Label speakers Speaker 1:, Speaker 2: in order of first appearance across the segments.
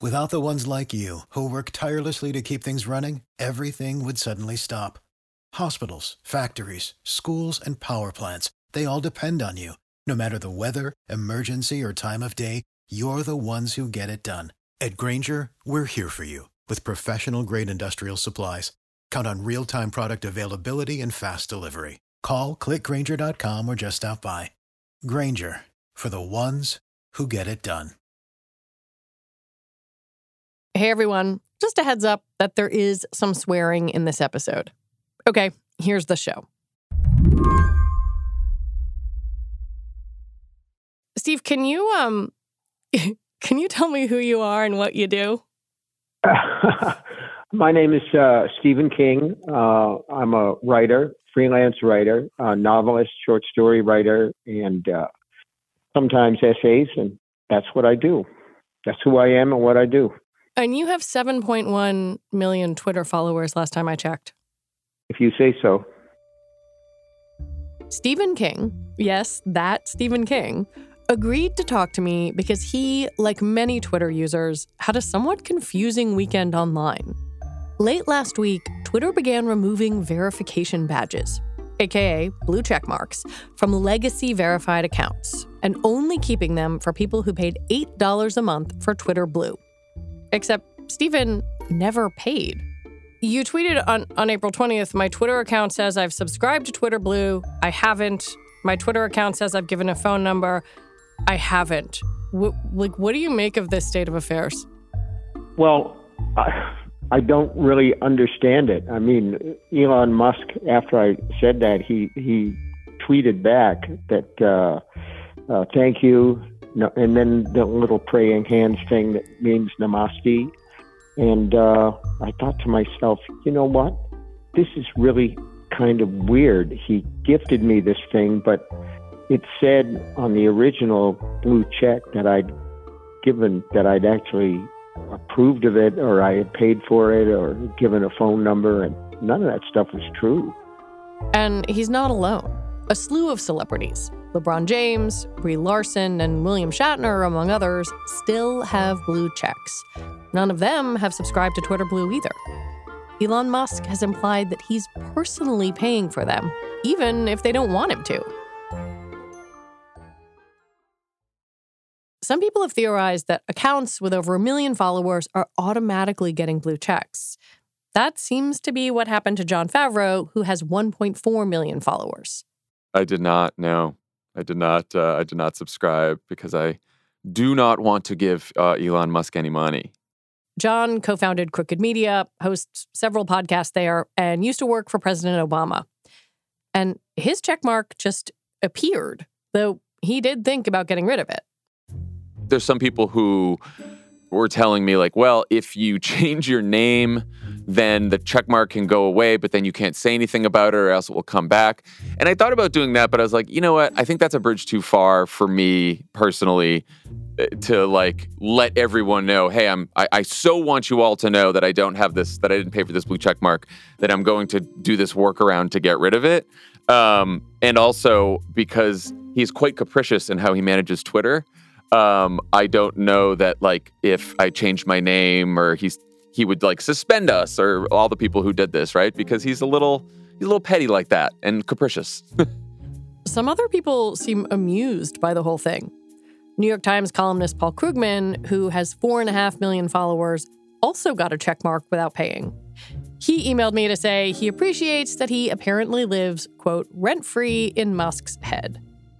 Speaker 1: Without the ones like you, who work tirelessly to keep things running, everything would suddenly stop. Hospitals, factories, schools, and power plants, they all depend on you. No matter the weather, emergency, or time of day, you're the ones who get it done. At Grainger, we're here for you with professional-grade industrial supplies. Count on real-time product availability and fast delivery. Call, click Grainger.com, or just stop by. Grainger, for the ones who get it done.
Speaker 2: Hey everyone, just a heads up that there is some swearing in this episode. Okay, here's the show. Steve, can you tell me who you are and what you do?
Speaker 3: My name is Stephen King. I'm a writer, freelance writer, novelist, short story writer, and sometimes essays, and that's what I do. That's who I am and what I do.
Speaker 2: And you have 7.1 million Twitter followers last time I checked.
Speaker 3: If you say so.
Speaker 2: Stephen King, yes, that Stephen King, agreed to talk to me because he, like many Twitter users, had a somewhat confusing weekend online. Late last week, Twitter began removing verification badges, aka blue check marks, from legacy verified accounts, and only keeping them for people who paid $8 a month for Twitter Blue. Except Stephen never paid. You tweeted on April 20th, my Twitter account says I've subscribed to Twitter Blue. I haven't. My Twitter account says I've given a phone number. I haven't. What do you make of this state of affairs?
Speaker 3: Well, I don't really understand it. I mean, Elon Musk, after I said that, he tweeted back that thank you, no, and then the little praying hands thing that means namaste. And I thought to myself, you know what? This is really kind of weird. He gifted me this thing, but it said on the original blue check that I'd actually approved of it, or I had paid for it, or given a phone number, and none of that stuff was true.
Speaker 2: And he's not alone. A slew of celebrities, LeBron James, Brie Larson, and William Shatner, among others, still have blue checks. None of them have subscribed to Twitter Blue either. Elon Musk has implied that he's personally paying for them, even if they don't want him to. Some people have theorized that accounts with over 1 million followers are automatically getting blue checks. That seems to be what happened to Jon Favreau, who has 1.4 million followers.
Speaker 4: I did not. No, I did not. I did not subscribe because I do not want to give Elon Musk any money.
Speaker 2: Jon co-founded Crooked Media, hosts several podcasts there, and used to work for President Obama. And his checkmark just appeared, though he did think about getting rid of it.
Speaker 4: There's some people who were telling me, like, well, if you change your name, then the checkmark can go away, but then you can't say anything about it or else it will come back. And I thought about doing that, but I was like, you know what? I think that's a bridge too far for me personally to like let everyone know, hey, I so want you all to know that I don't have this, that I didn't pay for this blue checkmark, that I'm going to do this workaround to get rid of it. And also because he's quite capricious in how he manages Twitter. I don't know that like if I changed my name or he would like suspend us or all the people who did this, right? Because he's a little petty like that and capricious.
Speaker 2: Some other people seem amused by the whole thing. New York Times columnist Paul Krugman, who has 4.5 million followers, also got a checkmark without paying. He emailed me to say he appreciates that he apparently lives, quote, rent-free in Musk's head.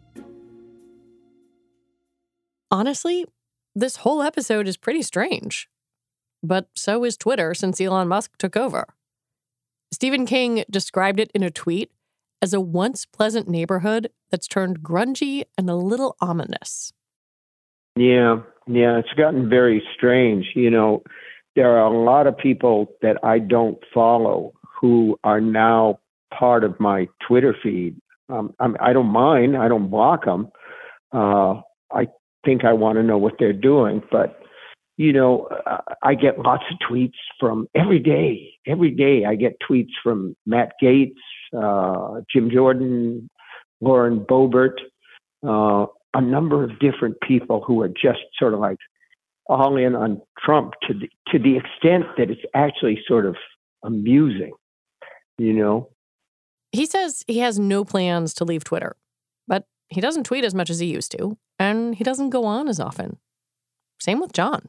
Speaker 2: Honestly, this whole episode is pretty strange. But so is Twitter since Elon Musk took over. Stephen King described it in a tweet as a once pleasant neighborhood that's turned grungy and a little ominous.
Speaker 3: Yeah, it's gotten very strange. You know, there are a lot of people that I don't follow who are now part of my Twitter feed. I don't mind. I don't block them. I think I want to know what they're doing. But, you know, I get lots of tweets from every day. Every day I get tweets from Matt Gaetz, Jim Jordan, Lauren Boebert, a number of different people who are just sort of like all in on Trump to the extent that it's actually sort of amusing, you know?
Speaker 2: He says he has no plans to leave Twitter, but he doesn't tweet as much as he used to, and he doesn't go on as often. Same with John.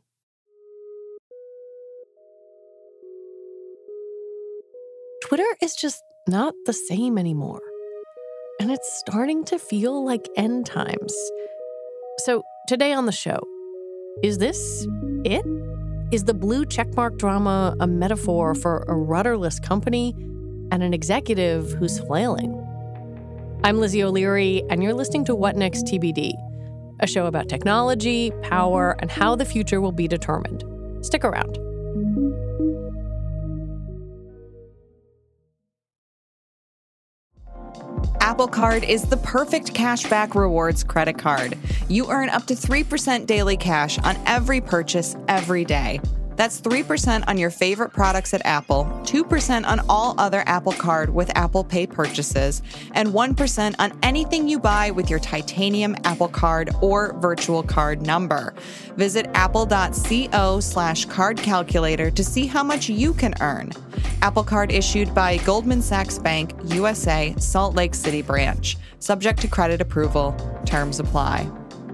Speaker 2: Twitter is just not the same anymore. And it's starting to feel like end times. So today on the show, is this it? Is the blue checkmark drama a metaphor for a rudderless company and an executive who's flailing? I'm Lizzie O'Leary, and you're listening to What Next TBD, a show about technology, power, and how the future will be determined. Stick around.
Speaker 5: Apple Card is the perfect cashback rewards credit card. You earn up to 3% daily cash on every purchase every day. That's 3% on your favorite products at Apple, 2% on all other Apple Card with Apple Pay purchases, and 1% on anything you buy with your titanium Apple Card or virtual card number. Visit apple.co/card calculator to see how much you can earn. Apple Card issued by Goldman Sachs Bank, USA, Salt Lake City branch. Subject to credit approval. Terms apply.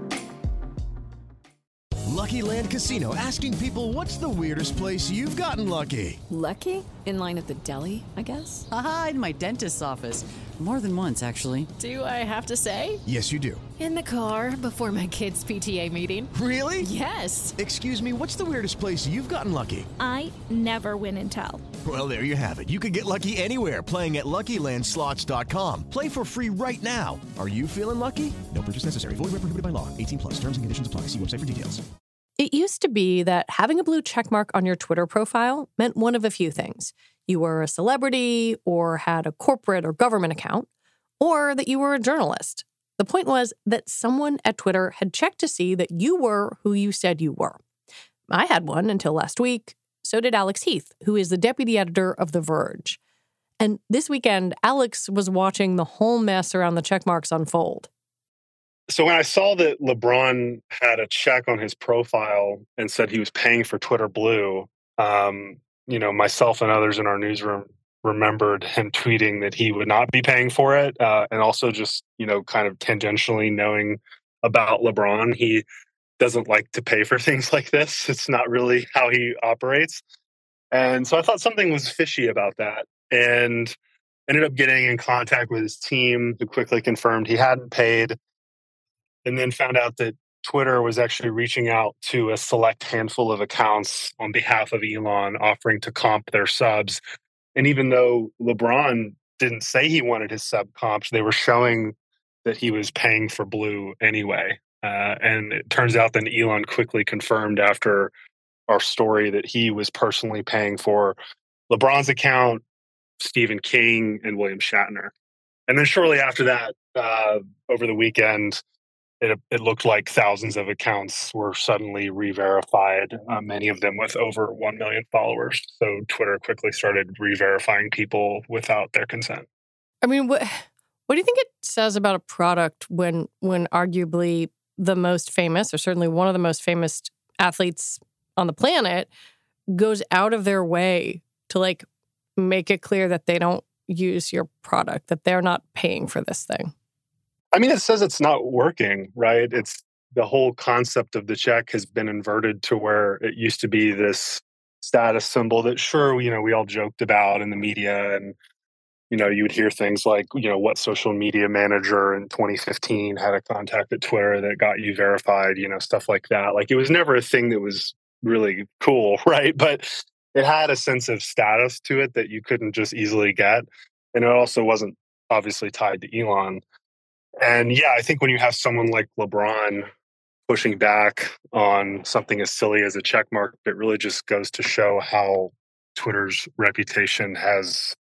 Speaker 6: Lucky Land Casino, asking people, what's the weirdest place you've gotten lucky?
Speaker 7: Lucky? In line at the deli, I guess?
Speaker 8: Aha, in my dentist's office. More than once, actually.
Speaker 7: Do I have to say?
Speaker 6: Yes, you do.
Speaker 7: In the car before my kids' PTA meeting.
Speaker 6: Really?
Speaker 7: Yes.
Speaker 6: Excuse me, what's the weirdest place you've gotten lucky?
Speaker 9: I never win and tell.
Speaker 6: Well, there you have it. You can get lucky anywhere, playing at LuckyLandSlots.com. Play for free right now. Are you feeling lucky? No purchase necessary. Void where prohibited by law. 18+. Terms and conditions apply. See website for details.
Speaker 2: It used to be that having a blue checkmark on your Twitter profile meant one of a few things. You were a celebrity, or had a corporate or government account, or that you were a journalist. The point was that someone at Twitter had checked to see that you were who you said you were. I had one until last week. So did Alex Heath, who is the deputy editor of The Verge. And this weekend, Alex was watching the whole mess around the checkmarks unfold.
Speaker 10: So when I saw that LeBron had a check on his profile and said he was paying for Twitter Blue, myself and others in our newsroom remembered him tweeting that he would not be paying for it. And also just, kind of tangentially knowing about LeBron, he doesn't like to pay for things like this. It's not really how he operates. And so I thought something was fishy about that, and ended up getting in contact with his team, who quickly confirmed he hadn't paid. And then found out that Twitter was actually reaching out to a select handful of accounts on behalf of Elon, offering to comp their subs. And even though LeBron didn't say he wanted his sub comps, they were showing that he was paying for Blue anyway. And it turns out that Elon quickly confirmed after our story that he was personally paying for LeBron's account, Stephen King, and William Shatner. And then shortly after that, over the weekend, it looked like thousands of accounts were suddenly re-verified, many of them with over 1 million followers. So Twitter quickly started re-verifying people without their consent.
Speaker 2: I mean, what do you think it says about a product when arguably the most famous, or certainly one of the most famous athletes on the planet, goes out of their way to make it clear that they don't use your product, that they're not paying for this thing?
Speaker 10: I mean, it says it's not working, right? It's the whole concept of the check has been inverted to where it used to be this status symbol that, sure, we all joked about in the media, and you would hear things like, what social media manager in 2015 had a contact at Twitter that got you verified, stuff like that. It was never a thing that was really cool, right? But it had a sense of status to it that you couldn't just easily get. And it also wasn't obviously tied to Elon. And yeah, I think when you have someone like LeBron pushing back on something as silly as a check mark, it really just goes to show how Twitter's reputation has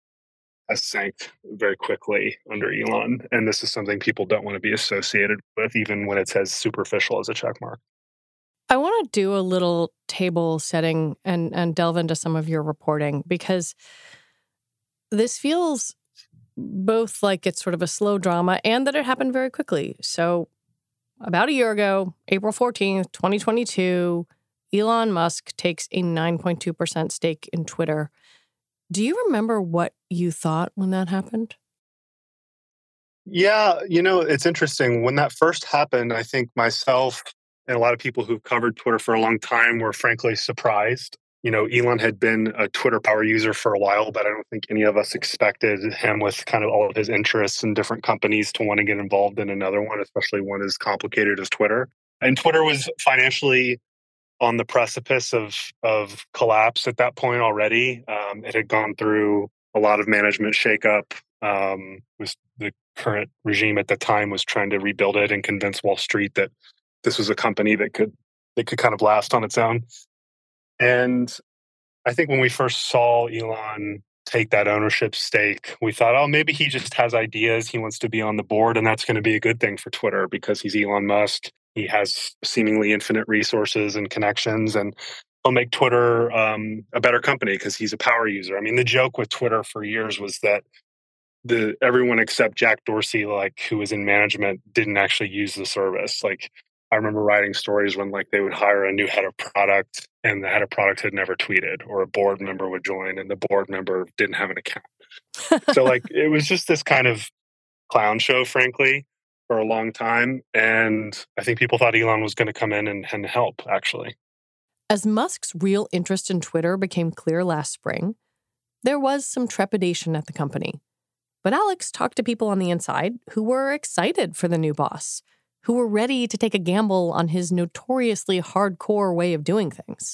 Speaker 10: sank very quickly under Elon. And this is something people don't want to be associated with, even when it's as superficial as a check mark.
Speaker 2: I want to do a little table setting and delve into some of your reporting, because this feels both like it's sort of a slow drama and that it happened very quickly. So about a year ago, April 14th, 2022, Elon Musk takes a 9.2% stake in Twitter. Do you remember what you thought when that happened?
Speaker 10: Yeah, it's interesting. When that first happened, I think myself and a lot of people who've covered Twitter for a long time were frankly surprised. Elon had been a Twitter power user for a while, but I don't think any of us expected him with kind of all of his interests in different companies to want to get involved in another one, especially one as complicated as Twitter. And Twitter was financially on the precipice of collapse at that point already. It had gone through a lot of management shakeup. Was the current regime at the time was trying to rebuild it and convince Wall Street that this was a company that could kind of last on its own. And I think when we first saw Elon take that ownership stake, we thought, oh, maybe he just has ideas. He wants to be on the board, and that's going to be a good thing for Twitter because he's Elon Musk. He has seemingly infinite resources and connections, and he'll make Twitter a better company because he's a power user. I mean, the joke with Twitter for years was that everyone except Jack Dorsey, who was in management, didn't actually use the service. I remember writing stories when they would hire a new head of product and the head of product had never tweeted, or a board member would join and the board member didn't have an account. So it was just this kind of clown show, frankly, for a long time. And I think people thought Elon was going to come in and help, actually.
Speaker 2: As Musk's real interest in Twitter became clear last spring, there was some trepidation at the company. But Alex talked to people on the inside who were excited for the new boss, who were ready to take a gamble on his notoriously hardcore way of doing things.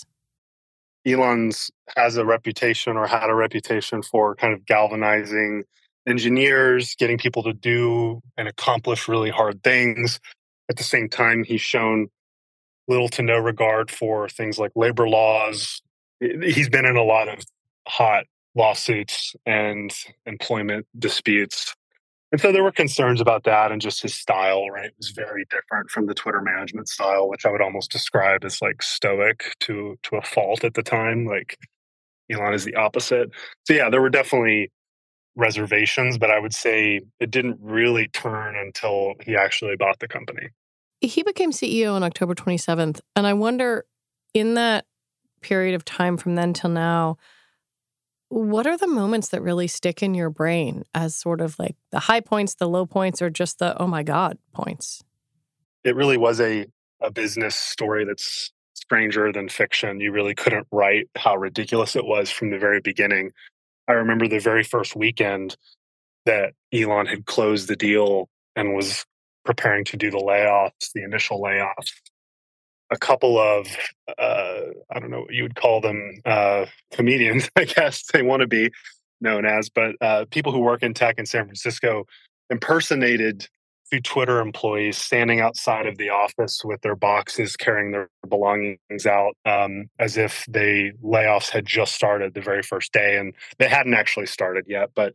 Speaker 10: Elon's has a reputation, or had a reputation, for kind of galvanizing engineers, getting people to do and accomplish really hard things. At the same time, he's shown little to no regard for things like labor laws. He's been in a lot of hot lawsuits and employment disputes. And so there were concerns about that and just his style, right? It was very different from the Twitter management style, which I would almost describe as stoic to a fault at the time. Elon is the opposite. So yeah, there were definitely reservations, but I would say it didn't really turn until he actually bought the company.
Speaker 2: He became CEO on October 27th. And I wonder, in that period of time from then till now, what are the moments that really stick in your brain as sort of the high points, the low points, or just the, oh my God, points?
Speaker 10: It really was a business story that's stranger than fiction. You really couldn't write how ridiculous it was from the very beginning. I remember the very first weekend that Elon had closed the deal and was preparing to do the initial layoffs. A couple of, I don't know what you would call them, comedians, I guess they want to be known as, but people who work in tech in San Francisco impersonated few Twitter employees standing outside of the office with their boxes, carrying their belongings out, as if the layoffs had just started the very first day. And they hadn't actually started yet, but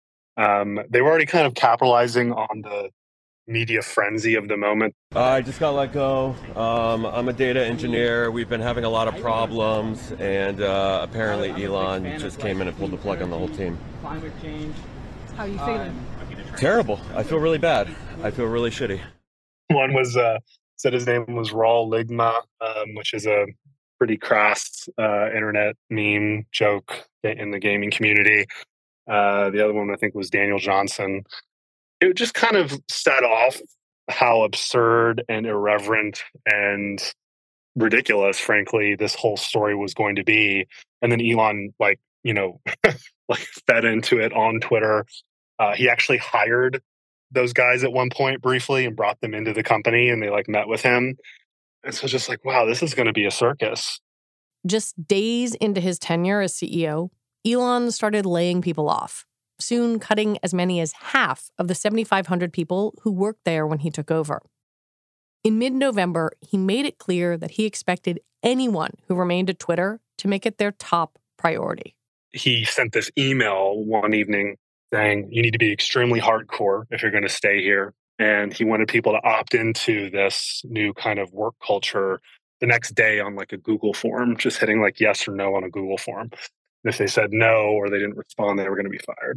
Speaker 10: they were already kind of capitalizing on the media frenzy of the moment.
Speaker 11: I just got let go. I'm a data engineer. We've been having a lot of problems, and apparently Elon just came in and pulled the plug on the whole team.
Speaker 12: Climate change. How are you feeling?
Speaker 11: Terrible. I feel really bad. I feel really shitty.
Speaker 10: One was said his name was Raul Ligma, which is a pretty crass internet meme joke in the gaming community. The other one I think was Daniel Johnson. It just kind of set off how absurd and irreverent and ridiculous, frankly, this whole story was going to be. And then Elon, fed into it on Twitter. He actually hired those guys at one point briefly and brought them into the company, and they met with him. And so just wow, this is going to be a circus.
Speaker 2: Just days into his tenure as CEO, Elon started laying people off, soon cutting as many as half of the 7,500 people who worked there when he took over. In mid-November, he made it clear that he expected anyone who remained at Twitter to make it their top priority.
Speaker 10: He sent this email one evening saying, you need to be extremely hardcore if you're going to stay here. And he wanted people to opt into this new kind of work culture the next day on a Google form, just hitting yes or no on a Google form. And if they said no or they didn't respond, they were going to be fired.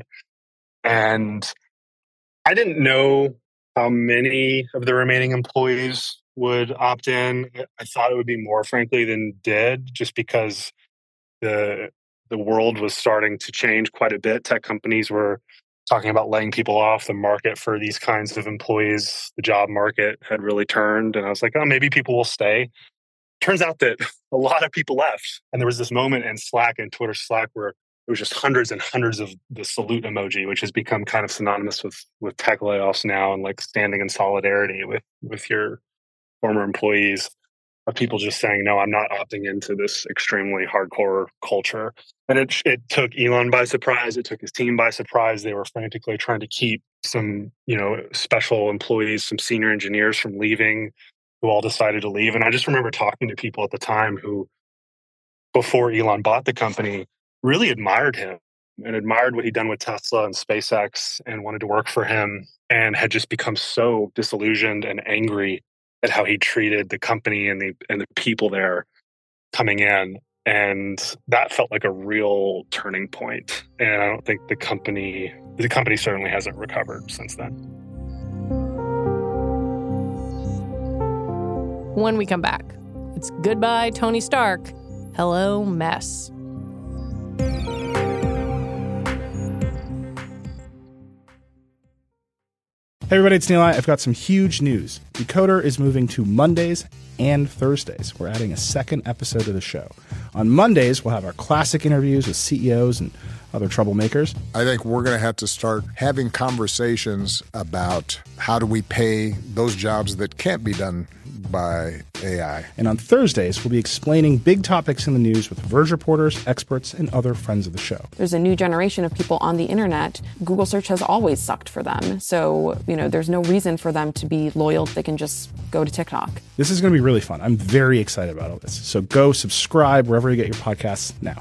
Speaker 10: And I didn't know how many of the remaining employees would opt in. I thought it would be more, frankly, than did, just because the world was starting to change quite a bit. Tech companies were talking about laying people off. The market for these kinds of employees, the job market had really turned. And I was like, oh, maybe people will stay. Turns out that a lot of people left. And there was this moment in Slack and Twitter Slack where it was just hundreds and hundreds of the salute emoji, which has become kind of synonymous with tech layoffs now, and like standing in solidarity with your former employees, of people just saying, no, I'm not opting into this extremely hardcore culture. And it took Elon by surprise. It took his team by surprise. They were frantically trying to keep some, special employees, some senior engineers from leaving, who all decided to leave. And I just remember talking to people at the time who, before Elon bought the company, really admired him and admired what he'd done with Tesla and SpaceX and wanted to work for him, and had just become so disillusioned and angry at how he treated the company and the people there coming in. And that felt like a real turning point. And I don't think the company certainly hasn't recovered since then.
Speaker 2: When we come back, it's goodbye, Tony Stark. Hello, mess.
Speaker 13: Hey everybody, it's Neil. I've got some huge news. Decoder is moving to Mondays and Thursdays. We're adding a second episode to the show. On Mondays, we'll have our classic interviews with CEOs and other troublemakers.
Speaker 14: I think we're going to have to start having conversations about how do we pay those jobs that can't be done by AI.
Speaker 13: And on Thursdays, we'll be explaining big topics in the news with Verge reporters, experts, and other friends of the show.
Speaker 15: There's a new generation of people on the internet. Google search has always sucked for them. So, there's no reason for them to be loyal. They can just go to TikTok.
Speaker 13: This is going to be really fun. I'm very excited about all this. So go subscribe wherever you get your podcasts now.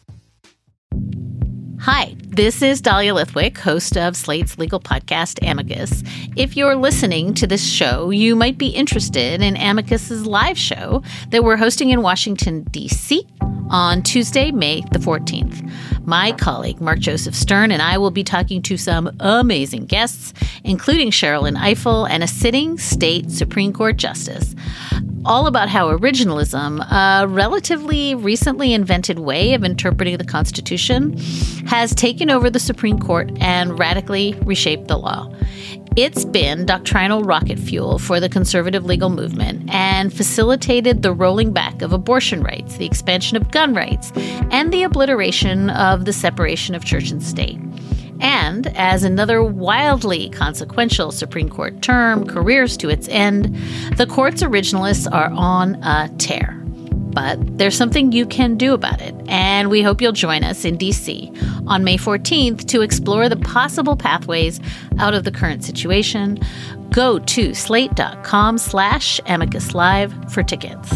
Speaker 16: Hi, this is Dahlia Lithwick, host of Slate's legal podcast, Amicus. If you're listening to this show, you might be interested in Amicus's live show that we're hosting in Washington, D.C. on Tuesday, May the 14th. My colleague, Mark Joseph Stern, and I will be talking to some amazing guests, including Sherrilyn Ifill and a sitting state Supreme Court justice, all about how originalism, a relatively recently invented way of interpreting the Constitution, has taken over the Supreme Court and radically reshaped the law. It's been doctrinal rocket fuel for the conservative legal movement and facilitated the rolling back of abortion rights, the expansion of gun rights, and the obliteration of the separation of church and state. And as another wildly consequential Supreme Court term careers to its end, the court's originalists are on a tear. But there's something you can do about it, and we hope you'll join us in D.C. on May 14th to explore the possible pathways out of the current situation. Go to slate.com/Amicus Live for tickets.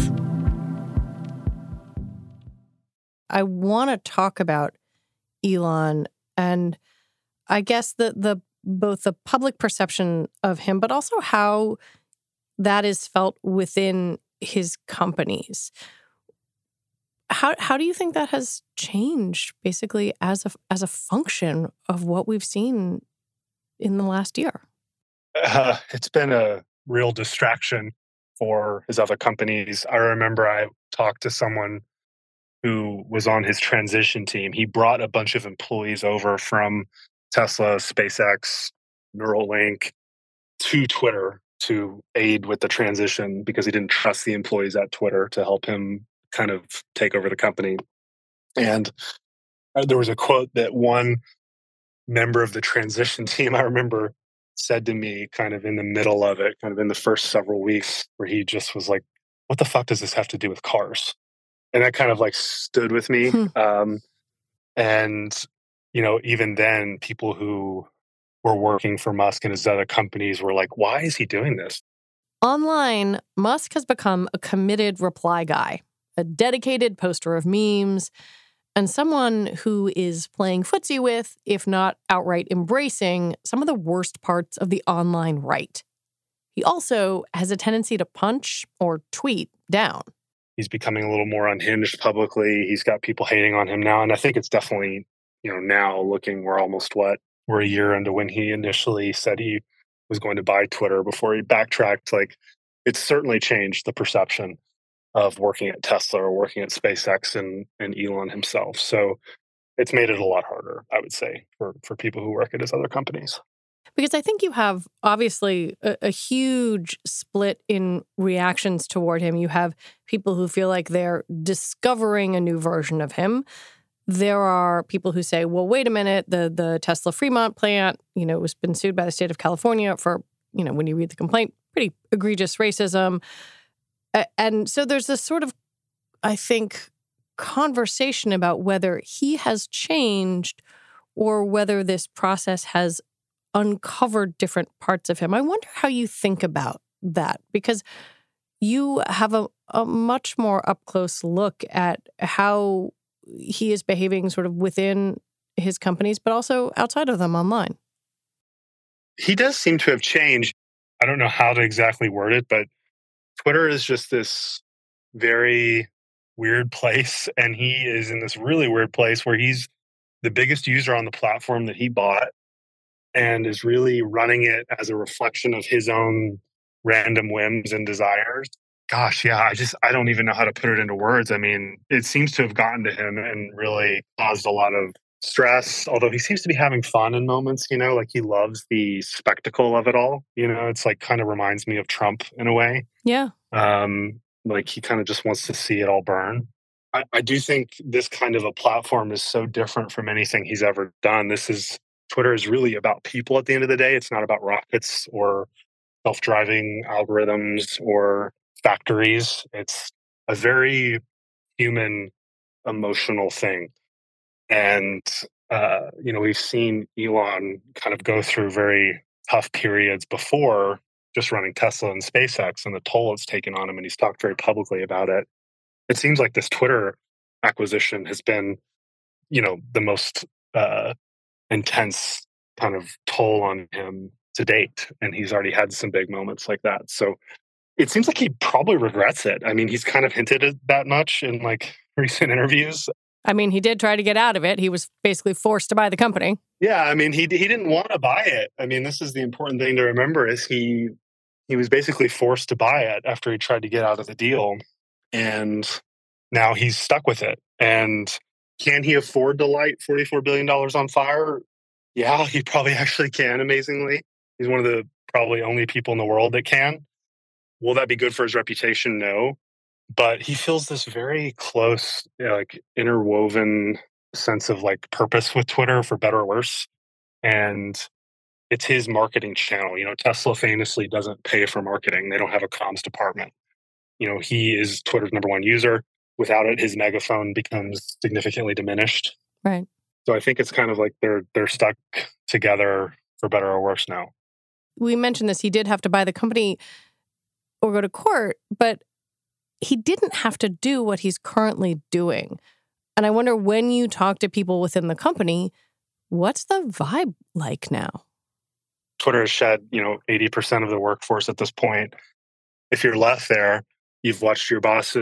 Speaker 2: I want to talk about Elon and I guess the both the public perception of him, but also how that is felt within his companies. How do you think that has changed, basically, as a function of what we've seen in the last year?
Speaker 10: It's been a real distraction for his other companies. I remember I talked to someone who was on his transition team. He brought a bunch of employees over from Tesla, SpaceX, Neuralink to Twitter to aid with the transition because he didn't trust the employees at Twitter to help him kind of take over the company. And there was a quote that one member of the transition team, I remember, said to me kind of in the middle of it, kind of in the first several weeks, where he just was like, what the fuck does this have to do with cars? And that kind of like stood with me. And, even then, people who were working for Musk and his other companies were like, why is he doing this?
Speaker 2: Online, Musk has become a committed reply guy, a dedicated poster of memes, and someone who is playing footsie with, if not outright embracing, some of the worst parts of the online right. He also has a tendency to punch or tweet down.
Speaker 10: He's becoming a little more unhinged publicly. He's got people hating on him now. And I think it's definitely, now looking, we're a year into when he initially said he was going to buy Twitter before he backtracked. Like, it's certainly changed the perception of working at Tesla or working at SpaceX and Elon himself. So it's made it a lot harder, I would say, for people who work at his other companies.
Speaker 2: Because I think you have, obviously, a huge split in reactions toward him. You have people who feel like they're discovering a new version of him. There are people who say, well, wait a minute, the Tesla Fremont plant, has been sued by the state of California for, when you read the complaint, pretty egregious racism. And so there's this sort of, I think, conversation about whether he has changed or whether this process has uncovered different parts of him. I wonder how you think about that, because you have a much more up-close look at how he is behaving sort of within his companies, but also outside of them online.
Speaker 10: He does seem to have changed. I don't know how to exactly word it, but Twitter is just this very weird place, and he is in this really weird place where he's the biggest user on the platform that he bought and is really running it as a reflection of his own random whims and desires. Gosh, yeah, I don't even know how to put it into words. I mean, it seems to have gotten to him and really caused a lot of stress, although he seems to be having fun in moments, like he loves the spectacle of it all. It's like kind of reminds me of Trump in a way.
Speaker 2: Yeah.
Speaker 10: Like he kind of just wants to see it all burn. I do think this kind of a platform is so different from anything he's ever done. Twitter is really about people at the end of the day. It's not about rockets or self-driving algorithms or factories. It's a very human, emotional thing. And, we've seen Elon kind of go through very tough periods before just running Tesla and SpaceX and the toll it's taken on him. And he's talked very publicly about it. It seems like this Twitter acquisition has been, the most intense kind of toll on him to date. And he's already had some big moments like that. So it seems like he probably regrets it. I mean, he's kind of hinted at that much in like recent interviews.
Speaker 2: I mean, he did try to get out of it. He was basically forced to buy the company.
Speaker 10: Yeah, I mean, he didn't want to buy it. I mean, this is the important thing to remember is he was basically forced to buy it after he tried to get out of the deal. And now he's stuck with it. And can he afford to light $44 billion on fire? Yeah, he probably actually can, amazingly. He's one of the probably only people in the world that can. Will that be good for his reputation? No. But he feels this very close, like interwoven sense of like purpose with Twitter, for better or worse. And it's his marketing channel. Tesla famously doesn't pay for marketing. They don't have a comms department. He is Twitter's number one user. Without it, his megaphone becomes significantly diminished.
Speaker 2: Right.
Speaker 10: So I think it's kind of like they're stuck together for better or worse now.
Speaker 2: We mentioned this. He did have to buy the company or go to court, but he didn't have to do what he's currently doing. And I wonder, when you talk to people within the company, what's the vibe like now?
Speaker 10: Twitter has shed, 80% of the workforce at this point. If you're left there, you've watched your boss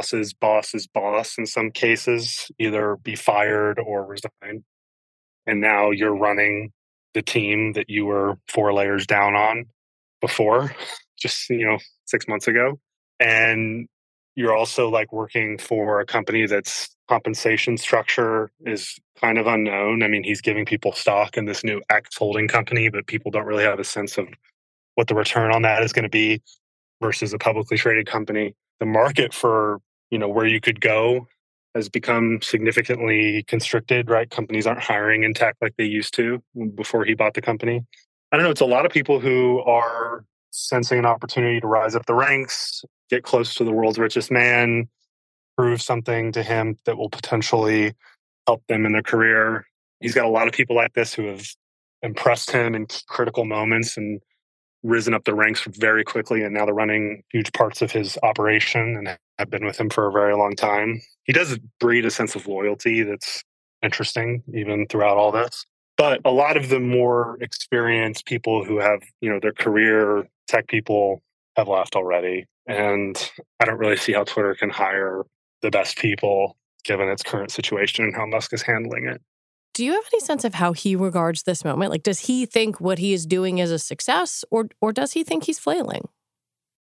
Speaker 10: in some cases either be fired or resign. And now you're running the team that you were 4 layers down on before, just, 6 months ago. And you're also like working for a company that's compensation structure is kind of unknown. I mean, he's giving people stock in this new X holding company, but people don't really have a sense of what the return on that is going to be versus a publicly traded company. The market for, where you could go has become significantly constricted, right? Companies aren't hiring in tech like they used to before he bought the company. I don't know. It's a lot of people who are sensing an opportunity to rise up the ranks, get close to the world's richest man, prove something to him that will potentially help them in their career. He's got a lot of people like this who have impressed him in critical moments and risen up the ranks very quickly, and now they're running huge parts of his operation and have been with him for a very long time. He does breed a sense of loyalty that's interesting even throughout all this. But a lot of the more experienced people who have, their career tech people have left already. And I don't really see how Twitter can hire the best people given its current situation and how Musk is handling it.
Speaker 2: Do you have any sense of how he regards this moment? Like, does he think what he is doing is a success, or does he think he's flailing?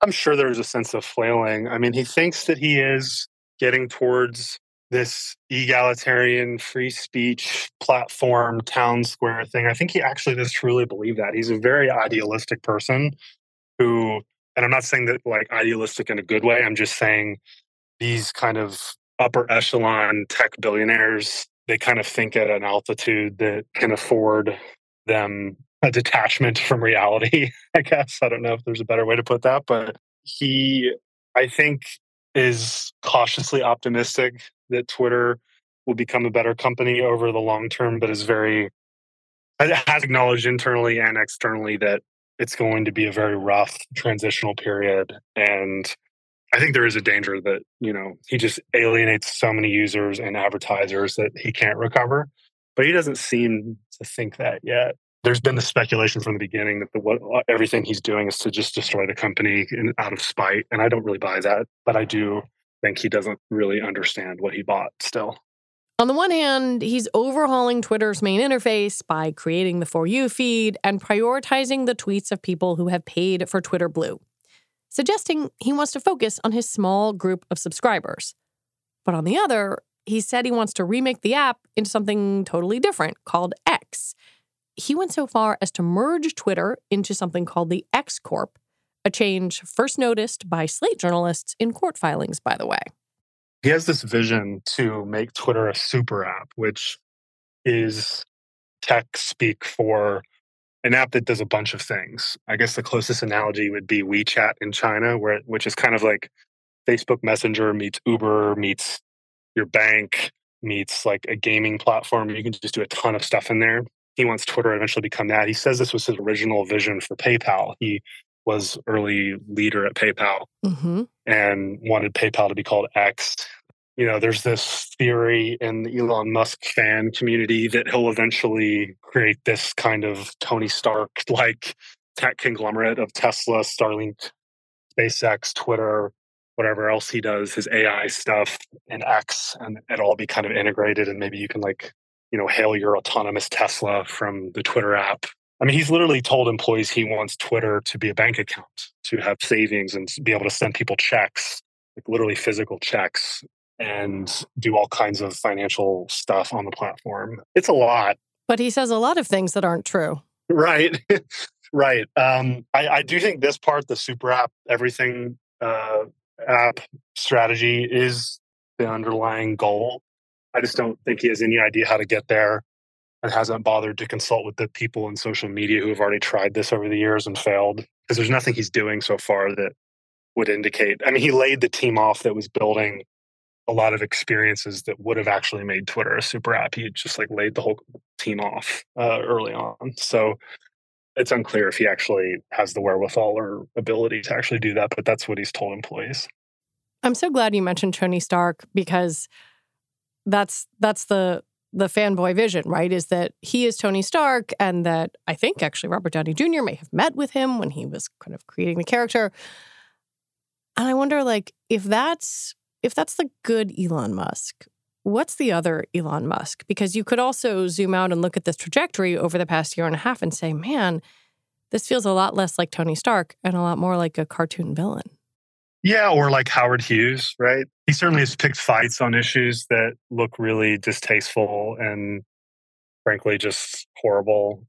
Speaker 10: I'm sure there's a sense of flailing. I mean, he thinks that he is getting towards this egalitarian free speech platform, town square thing. I think he actually does truly believe that. He's a very idealistic person who, and I'm not saying that like idealistic in a good way, I'm just saying these kind of upper echelon tech billionaires, they kind of think at an altitude that can afford them a detachment from reality, I guess. I don't know if there's a better way to put that, but he, I think, is cautiously optimistic that Twitter will become a better company over the long term, but has acknowledged internally and externally that it's going to be a very rough transitional period. And I think there is a danger that, he just alienates so many users and advertisers that he can't recover. But he doesn't seem to think that yet. There's been the speculation from the beginning that everything he's doing is to just destroy the company out of spite. And I don't really buy that. But I do think he doesn't really understand what he bought still.
Speaker 2: On the one hand, he's overhauling Twitter's main interface by creating the For You feed and prioritizing the tweets of people who have paid for Twitter Blue, suggesting he wants to focus on his small group of subscribers. But on the other, he said he wants to remake the app into something totally different called X. He went so far as to merge Twitter into something called the X Corp, a change first noticed by Slate journalists in court filings, by the way.
Speaker 10: He has this vision to make Twitter a super app, which is tech speak for an app that does a bunch of things. I guess the closest analogy would be WeChat in China, which is kind of like Facebook Messenger meets Uber meets your bank meets like a gaming platform. You can just do a ton of stuff in there. He wants Twitter to eventually become that. He says this was his original vision for PayPal. He was early leader at PayPal and wanted PayPal to be called X. There's this theory in the Elon Musk fan community that he'll eventually create this kind of Tony Stark-like tech conglomerate of Tesla, Starlink, SpaceX, Twitter, whatever else he does, his AI stuff, and X, and it'll all be kind of integrated, and maybe you can hail your autonomous Tesla from the Twitter app. I mean, he's literally told employees he wants Twitter to be a bank account, to have savings and be able to send people checks, like literally physical checks, and do all kinds of financial stuff on the platform. It's a lot.
Speaker 2: But he says a lot of things that aren't true.
Speaker 10: Right. Right. I do think this part, the super app, everything app strategy is the underlying goal. I just don't think he has any idea how to get there and hasn't bothered to consult with the people in social media who have already tried this over the years and failed. Because there's nothing he's doing so far that would indicate. I mean, he laid the team off that was building a lot of experiences that would have actually made Twitter a super app. He just laid the whole team off early on. So it's unclear if he actually has the wherewithal or ability to actually do that, but that's what he's told employees.
Speaker 2: I'm so glad you mentioned Tony Stark, because that's the fanboy vision, right? Is that he is Tony Stark, and that I think actually Robert Downey Jr. may have met with him when he was kind of creating the character. And I wonder, if that's the good Elon Musk, what's the other Elon Musk? Because you could also zoom out and look at this trajectory over the past year and a half and say, man, this feels a lot less like Tony Stark and a lot more like a cartoon villain.
Speaker 10: Yeah, or like Howard Hughes, right? He certainly has picked fights on issues that look really distasteful and frankly just horrible.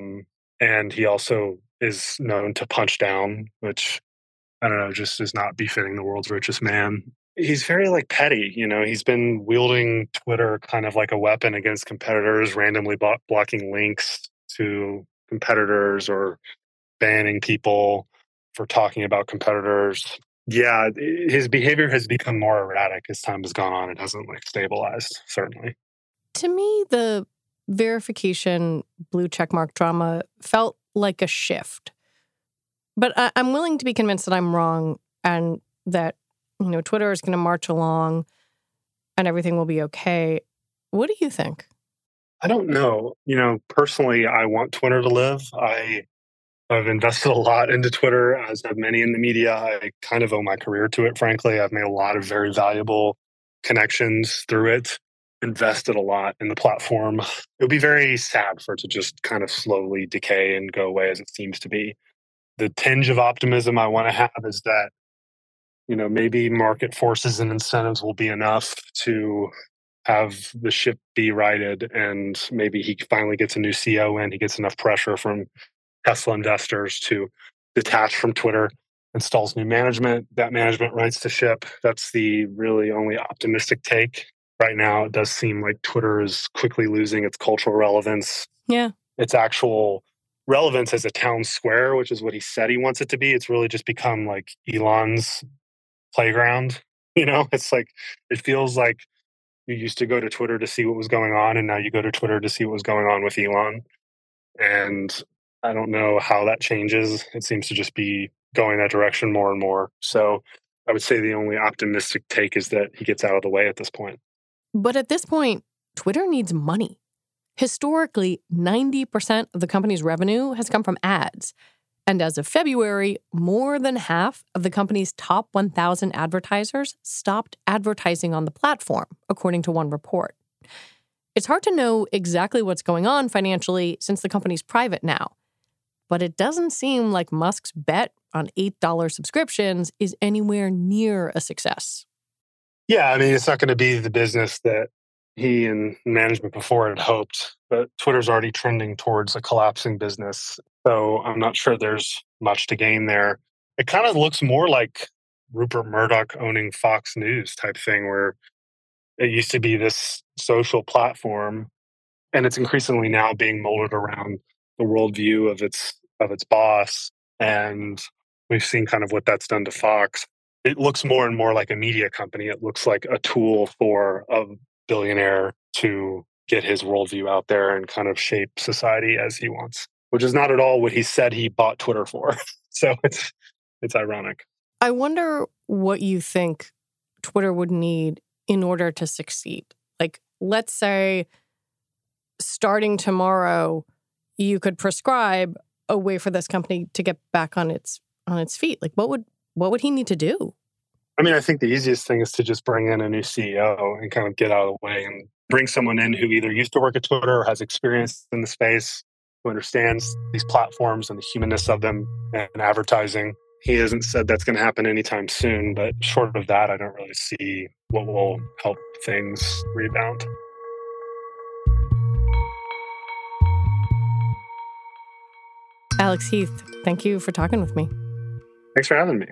Speaker 10: And he also is known to punch down, which, I don't know, just is not befitting the world's richest man. He's very petty, he's been wielding Twitter kind of like a weapon against competitors, randomly blocking links to competitors or banning people for talking about competitors. Yeah, his behavior has become more erratic as time has gone on. It hasn't stabilized, certainly.
Speaker 2: To me, the verification blue checkmark drama felt like a shift. But I'm willing to be convinced that I'm wrong and that, Twitter is going to march along and everything will be okay. What do you think?
Speaker 10: I don't know. Personally, I want Twitter to live. I've invested a lot into Twitter, as have many in the media. I kind of owe my career to it, frankly. I've made a lot of very valuable connections through it, invested a lot in the platform. It would be very sad for it to just kind of slowly decay and go away as it seems to be. The tinge of optimism I want to have is that, maybe market forces and incentives will be enough to have the ship be righted, and maybe he finally gets a new CEO in. He gets enough pressure from Tesla investors to detach from Twitter, installs new management. That management rights the ship. That's the really only optimistic take. Right now, it does seem like Twitter is quickly losing its cultural relevance.
Speaker 2: Yeah.
Speaker 10: Its actual relevance as a town square, which is what he said he wants it to be. It's really just become like Elon's playground. It's like, it feels like you used to go to Twitter to see what was going on, and now you go to Twitter to see what was going on with Elon. And I don't know how that changes. It seems to just be going that direction more and more. So I would say the only optimistic take is that he gets out of the way at this point.
Speaker 2: But at this point, Twitter needs money. Historically, 90% of the company's revenue has come from ads. And as of February, more than half of the company's top 1,000 advertisers stopped advertising on the platform, according to one report. It's hard to know exactly what's going on financially since the company's private now. But it doesn't seem like Musk's bet on $8 subscriptions is anywhere near a success.
Speaker 10: Yeah, it's not going to be the business that he and management before had hoped, but Twitter's already trending towards a collapsing business. So I'm not sure there's much to gain there. It kind of looks more like Rupert Murdoch owning Fox News type thing, where it used to be this social platform, and it's increasingly now being molded around the worldview of its boss. And we've seen kind of what that's done to Fox. It looks more and more like a media company. It looks like a tool for a billionaire to get his worldview out there and kind of shape society as he wants, which is not at all what he said he bought Twitter for. So it's ironic.
Speaker 2: I wonder what you think Twitter would need in order to succeed. Like, let's say starting tomorrow, you could prescribe a way for this company to get back on its feet. Like, what would he need to do?
Speaker 10: I think the easiest thing is to just bring in a new CEO and kind of get out of the way and bring someone in who either used to work at Twitter or has experience in the space, who understands these platforms and the humanness of them and advertising. He hasn't said that's going to happen anytime soon, but short of that, I don't really see what will help things rebound.
Speaker 2: Alex Heath, thank you for talking with me.
Speaker 10: Thanks for having me.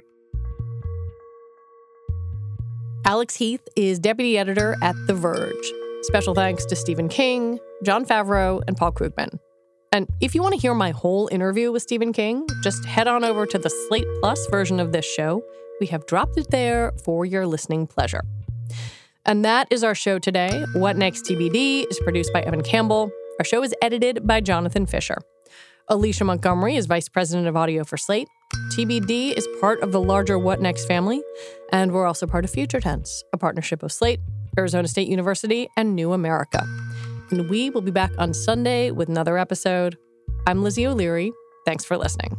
Speaker 2: Alex Heath is deputy editor at The Verge. Special thanks to Stephen King, Jon Favreau, and Paul Krugman. And if you want to hear my whole interview with Stephen King, just head on over to the Slate Plus version of this show. We have dropped it there for your listening pleasure. And that is our show today. What Next TBD is produced by Evan Campbell. Our show is edited by Jonathan Fisher. Alicia Montgomery is vice president of audio for Slate. TBD is part of the larger What Next family. And we're also part of Future Tense, a partnership of Slate, Arizona State University, and New America. And we will be back on Sunday with another episode. I'm Lizzie O'Leary. Thanks for listening.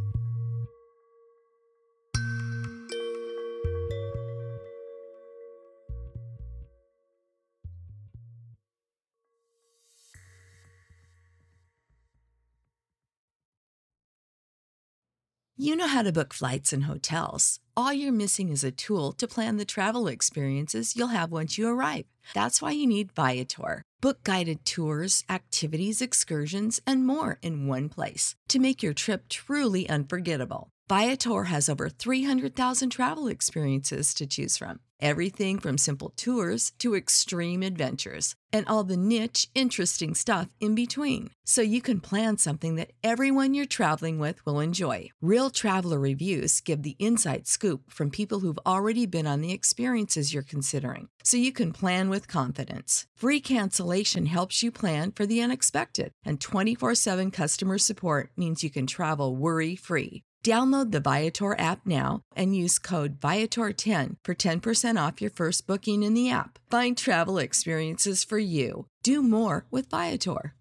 Speaker 17: You know how to book flights and hotels. All you're missing is a tool to plan the travel experiences you'll have once you arrive. That's why you need Viator. Book guided tours, activities, excursions, and more in one place to make your trip truly unforgettable. Viator has over 300,000 travel experiences to choose from. Everything from simple tours to extreme adventures and all the niche, interesting stuff in between. So you can plan something that everyone you're traveling with will enjoy. Real traveler reviews give the inside scoop from people who've already been on the experiences you're considering. So you can plan with confidence. Free cancellation helps you plan for the unexpected. And 24/7 customer support means you can travel worry-free. Download the Viator app now and use code Viator10 for 10% off your first booking in the app. Find travel experiences for you. Do more with Viator.